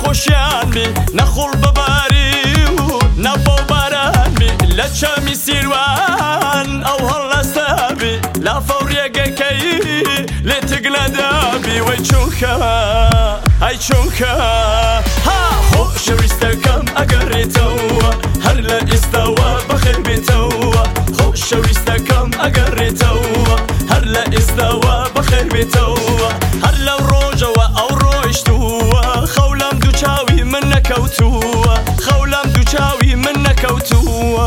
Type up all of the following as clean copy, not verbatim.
خوشیانی نخول بباری و نبو بارانی لچمی سیروان او هلا سابی لا فوريقه كي لتقنا دابي ويشونكا هاي شونكا ها خوش ويستكم اقريتو هلا استوى بخير بيتو خوش ويستكم اقريتو هلا استوى بخير بيتو هلا روجوا او روشتو خولم دوچاوي منك اوتو خولم دوچاوي منك اوتو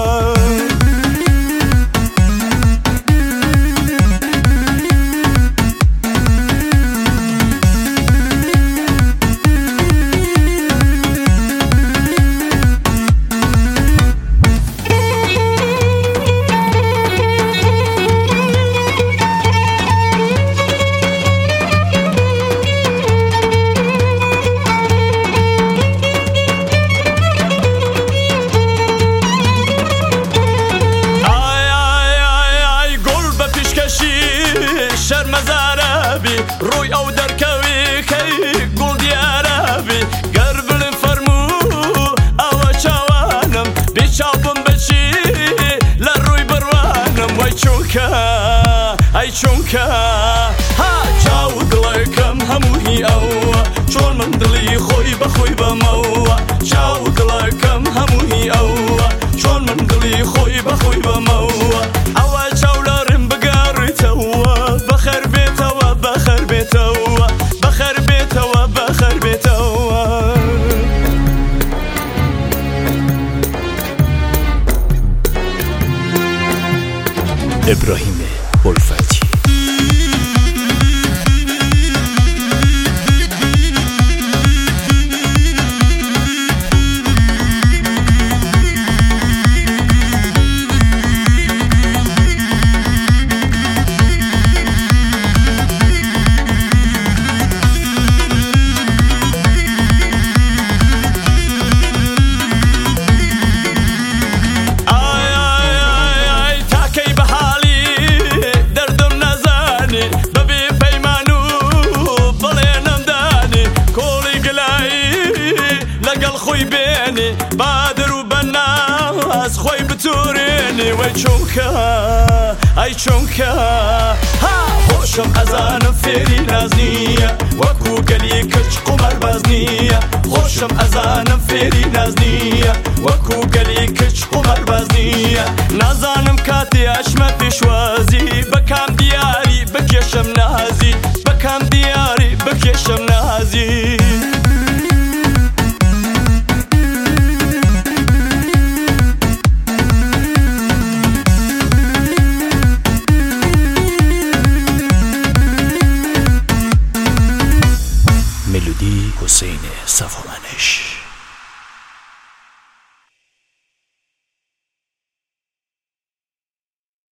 روی او درکوی کی گل دیارابی گربلن فرمو او چوانم بیچابم بچی لروی بروانم وای چونکا ای چونکا ها چاو دلکم هموهی او چون من دلی خوی بخوی بمو چاو دلکم هموهی او چون من دلی خوی بخوی بمو او چاولارم بگاریتو بخیر بیتو بخر بيتو بخر بيتو بخر بيتو ابراهیم بلفتی خوي بيني بادر وبالناس خوي بتوريني وي چونكا اي چونكا ها خوشم ازانم فيري نازنية وكو قلي كچ قمر بازنية خوشم ازانم فيري نازنية وكو قلي كچ قمر بازنية نازانم كاتي اشمتي شوازي بكام دياري بكيشم نازي بكام دياري بكيشم نازي ملودی حسین صفامنش.